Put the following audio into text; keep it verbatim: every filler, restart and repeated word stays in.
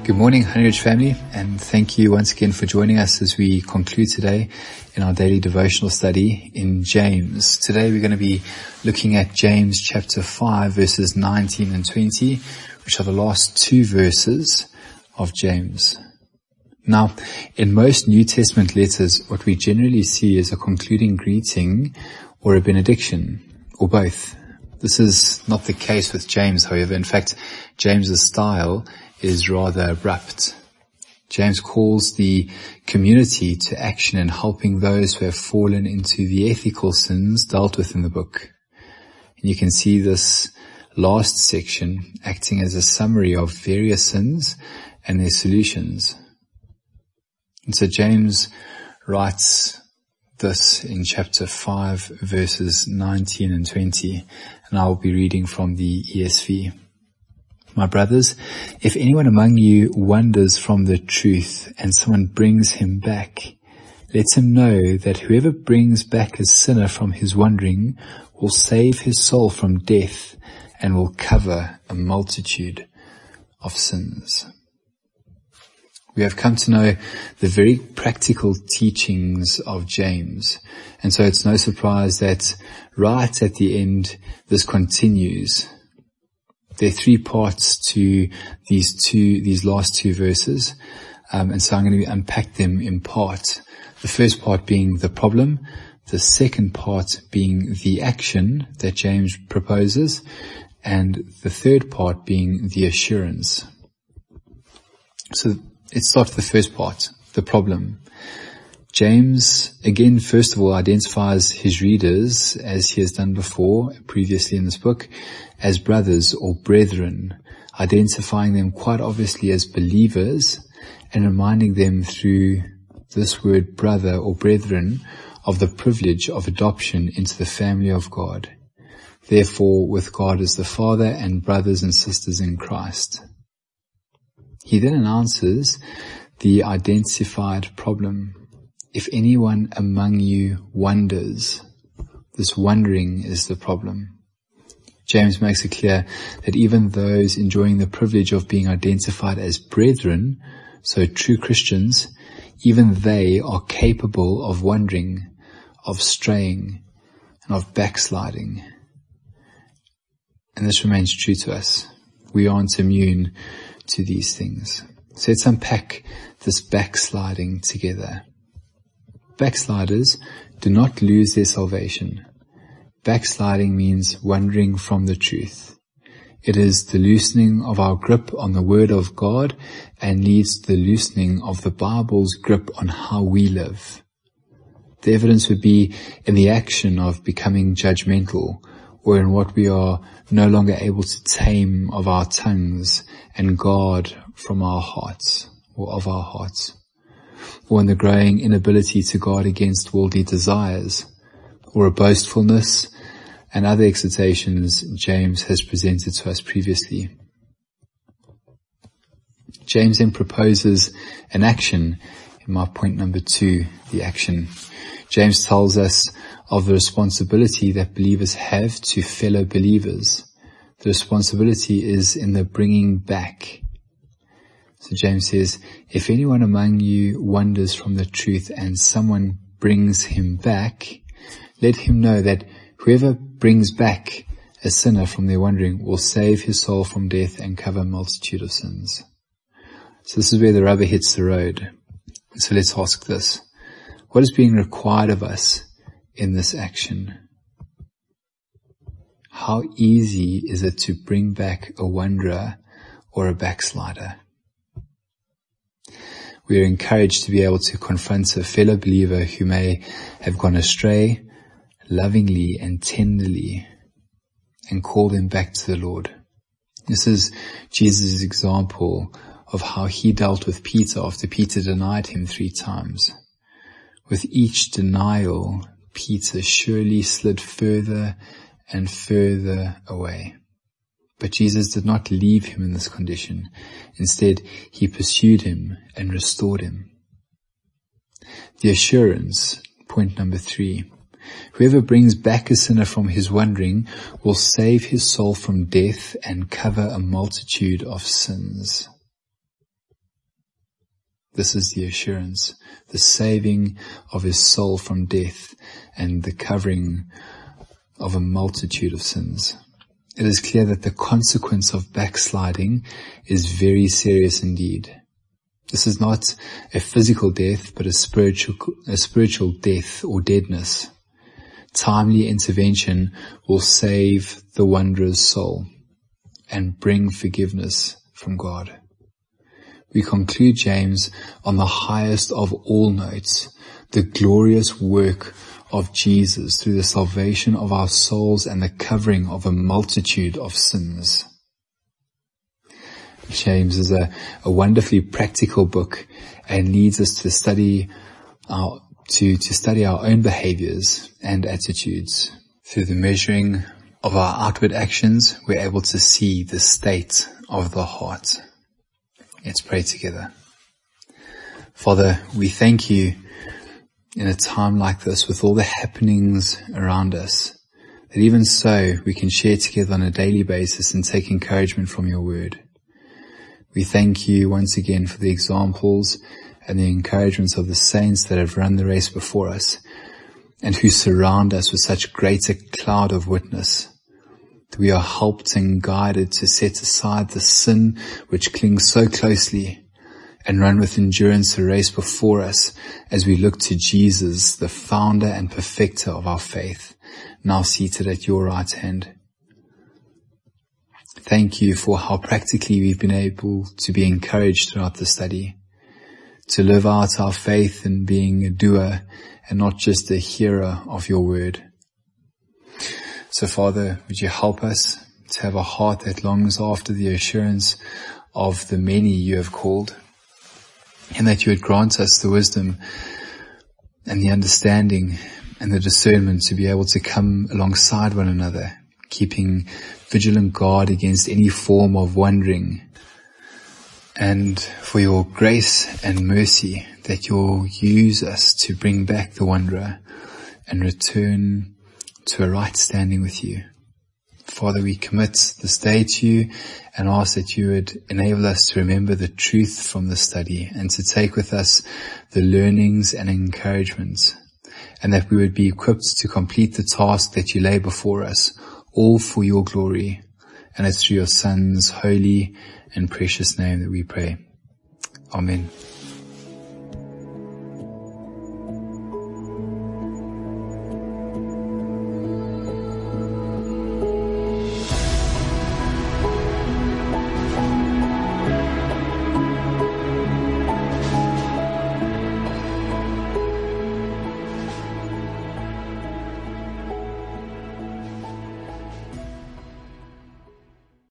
Good morning, Honey Ridge family, and thank you once again for joining us as we conclude today in our daily devotional study in James. Today we're going to be looking at James chapter five, verses nineteen and twenty, which are the last two verses of James. Now, in most New Testament letters, what we generally see is a concluding greeting or a benediction, or both. This is not the case with James, however. In fact, James's style is rather abrupt. James calls the community to action in helping those who have fallen into the ethical sins dealt with in the book. And you can see this last section acting as a summary of various sins and their solutions. And so James writes this in chapter five, verses nineteen and twenty, and I will be reading from the E S V. My brothers, if anyone among you wanders from the truth and someone brings him back, let him know that whoever brings back a sinner from his wandering will save his soul from death and will cover a multitude of sins. We have come to know the very practical teachings of James, and so it's no surprise that right at the end this continues. There are three parts to these two, these last two verses, um, and so I'm going to unpack them in part. The first part being the problem, the second part being the action that James proposes, and the third part being the assurance. So let's start with the first part, the problem. James, again, first of all, identifies his readers, as he has done before, previously in this book, as brothers or brethren, identifying them quite obviously as believers and reminding them through this word brother or brethren of the privilege of adoption into the family of God. Therefore, with God as the Father and brothers and sisters in Christ. He then announces the identified problem. If anyone among you wonders, this wondering is the problem. James makes it clear that even those enjoying the privilege of being identified as brethren, so true Christians, even they are capable of wandering, of straying, and of backsliding. And this remains true to us. We aren't immune to these things. So let's unpack this backsliding together. Backsliders do not lose their salvation. Backsliding means wandering from the truth. It is the loosening of our grip on the Word of God and leads to the loosening of the Bible's grip on how we live. The evidence would be in the action of becoming judgmental, or in what we are no longer able to tame of our tongues and guard from our hearts, or of our hearts, or in the growing inability to guard against worldly desires, or a boastfulness and other excitations James has presented to us previously. James then proposes an action in my point number two, the action. James tells us of the responsibility that believers have to fellow believers. The responsibility is in the bringing back. So James says, if anyone among you wanders from the truth and someone brings him back, let him know that whoever brings back a sinner from their wandering will save his soul from death and cover a multitude of sins. So this is where the rubber hits the road. So let's ask this. What is being required of us in this action? How easy is it to bring back a wanderer or a backslider? We are encouraged to be able to confront a fellow believer who may have gone astray lovingly and tenderly and call them back to the Lord. This is Jesus' example of how he dealt with Peter after Peter denied him three times. With each denial, Peter surely slid further and further away. But Jesus did not leave him in this condition. Instead, he pursued him and restored him. The assurance, point number three. Whoever brings back a sinner from his wandering will save his soul from death and cover a multitude of sins. This is the assurance, the saving of his soul from death and the covering of a multitude of sins. It is clear that the consequence of backsliding is very serious indeed. This is not a physical death, but a spiritual, a spiritual death or deadness. Timely intervention will save the wanderer's soul and bring forgiveness from God. We conclude James on the highest of all notes, the glorious work of Jesus through the salvation of our souls and the covering of a multitude of sins. James is a, a wonderfully practical book and leads us to study our, to, to study our own behaviors and attitudes. Through the measuring of our outward actions, we're able to see the state of the heart. Let's pray together. Father, we thank you in a time like this with all the happenings around us, that even so we can share together on a daily basis and take encouragement from your word. We thank you once again for the examples and the encouragements of the saints that have run the race before us and who surround us with such great a cloud of witness. We are helped and guided to set aside the sin which clings so closely and run with endurance the race before us as we look to Jesus, the founder and perfecter of our faith, now seated at your right hand. Thank you for how practically we've been able to be encouraged throughout the study, to live out our faith in being a doer and not just a hearer of your word. So Father, would you help us to have a heart that longs after the assurance of the many you have called, and that you would grant us the wisdom and the understanding and the discernment to be able to come alongside one another, keeping vigilant guard against any form of wandering, and for your grace and mercy that you'll use us to bring back the wanderer and return to a right standing with you. Father, we commit this day to you and ask that you would enable us to remember the truth from the study and to take with us the learnings and encouragements, and that we would be equipped to complete the task that you lay before us, all for your glory. And it's through your Son's holy and precious name that we pray. Amen.